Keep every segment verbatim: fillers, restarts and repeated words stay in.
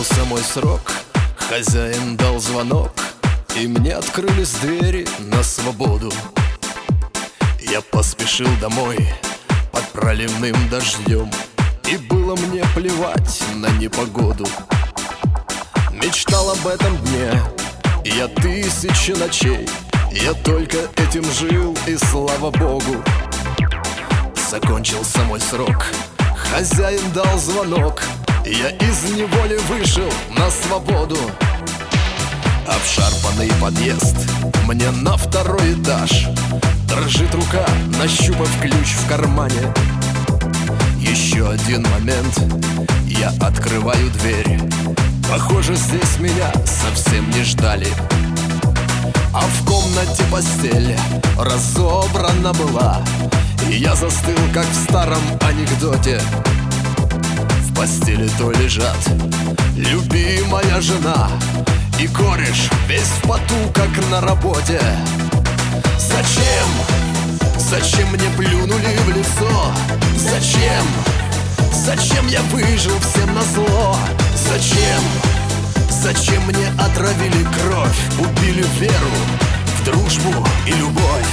Закончился мой срок, хозяин дал звонок, и мне открылись двери на свободу. Я поспешил домой под проливным дождем, и было мне плевать на непогоду. Мечтал об этом дне я тысячи ночей, я только этим жил, и слава богу. Закончился мой срок, хозяин дал звонок, я из неволи вышел на свободу. Обшарпанный подъезд, мне на второй этаж. Дрожит рука, нащупав ключ в кармане. Еще один момент, я открываю дверь. Похоже, здесь меня совсем не ждали. А в комнате постель разобрана была, и я застыл, как в старом анекдоте. В постели то лежат любимая жена и кореш, весь в поту, как на работе. Зачем? Зачем мне плюнули в лицо? Зачем? Зачем я выжил всем назло? Зачем? Зачем мне отравили кровь? Убили веру в дружбу и любовь.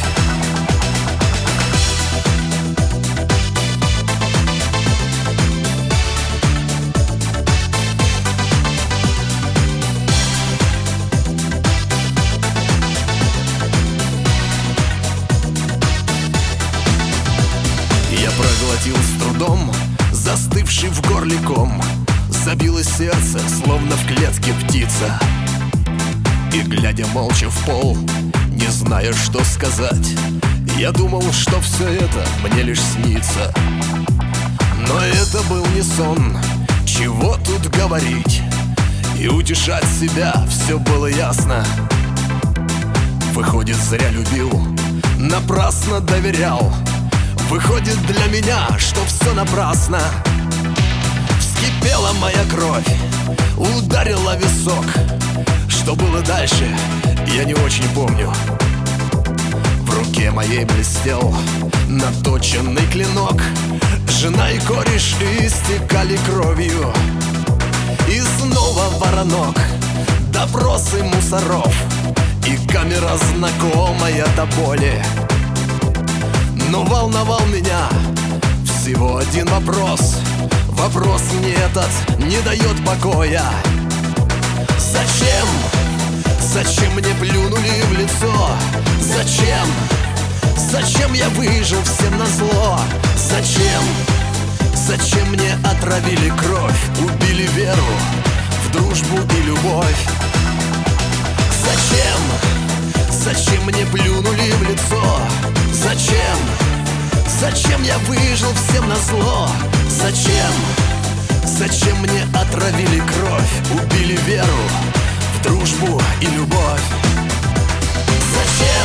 Я проглотил с трудом застывший в горле ком. Забилось сердце, словно в клетке птица. И глядя молча в пол, не зная, что сказать, я думал, что все это мне лишь снится. Но это был не сон, чего тут говорить. И утешать себя все было ясно. Выходит, зря любил, напрасно доверял. Выходит, для меня, что все напрасно. Вскипела моя кровь, ударила висок. Что было дальше, я не очень помню. В руке моей блестел наточенный клинок. Жена и кореш истекали кровью. И снова воронок, допросы мусоров, и камера знакомая до боли. Но волновал меня всего один вопрос. Вопрос мне этот не дает покоя. Зачем? Зачем мне плюнули в лицо? Зачем? Зачем я выжил всем назло? Зачем? Зачем мне отравили кровь? Убили веру в дружбу и любовь. Зачем? Зачем мне плюнули в лицо? Зачем? Зачем я выжил всем назло? Зачем? Зачем мне отравили кровь? Убили веру в дружбу и любовь. Зачем?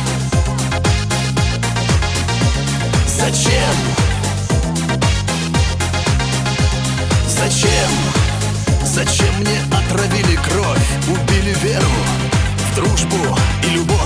Зачем? Зачем? Зачем мне отравили кровь? Убили веру в дружбу и любовь.